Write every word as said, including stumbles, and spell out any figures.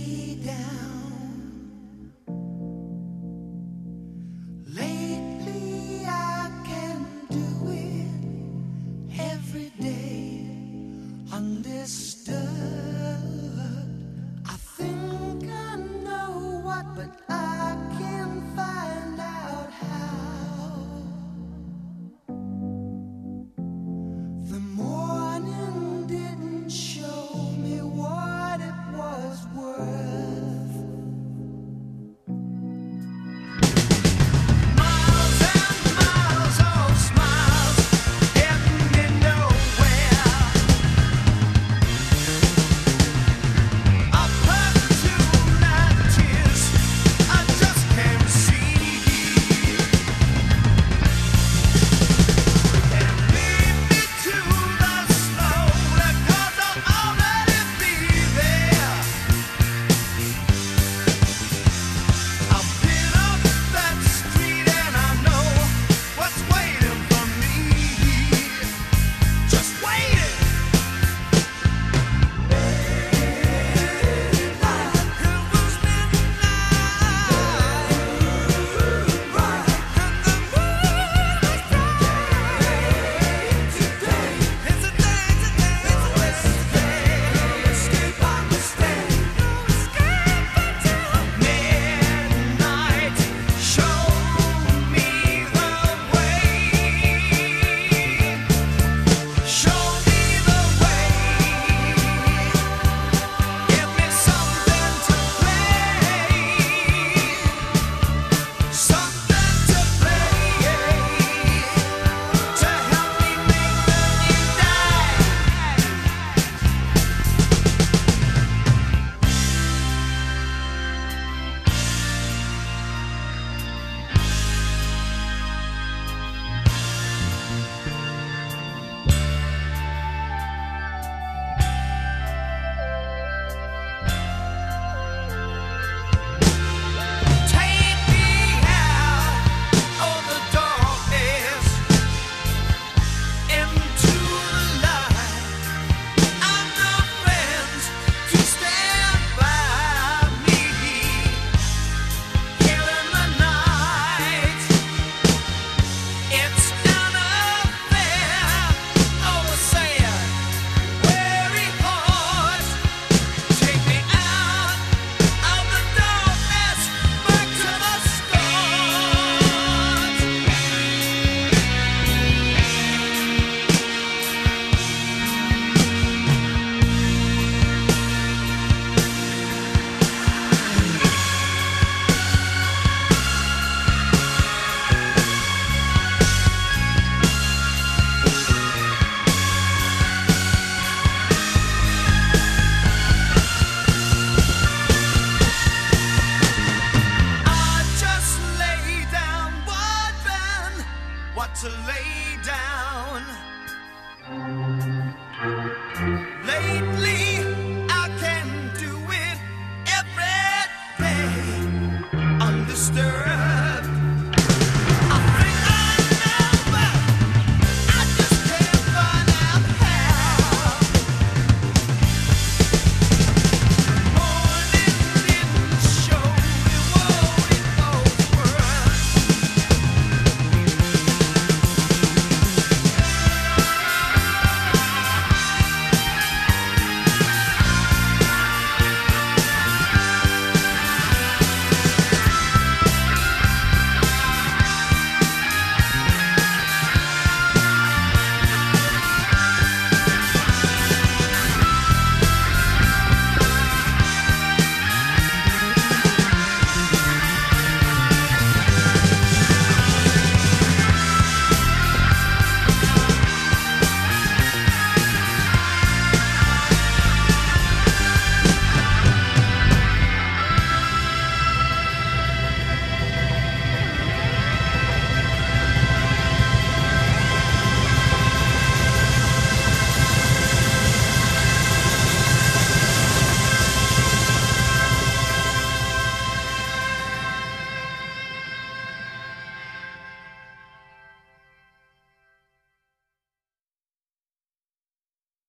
lay down. Lately I can do it every day, undisturbed. I think I know what, but I can't find out how. The morning didn't show me what it was worth. Miles and miles of smiles getting me nowhere. Up to my tears, I just can't see. And lead me to the slowly, 'cause I'll already be there. I've been up that street and I know what's waiting for me. Just waiting. It was midnight, right, and the moon was bright. Today, it's a day, today, it's a day. No escape, I mistake. No escape until midnight. Show me the way. Show me the way. Give me something to play. Something to play. To help me make the new day. Take me out of the darkness into the light. I've no friends to stand by me here in the night. It's an affair of a sad, weary heart. Take me out of the darkness, back to the start. I just lay down, wondering what to lay down. Lately, I can do it every day, undisturbed.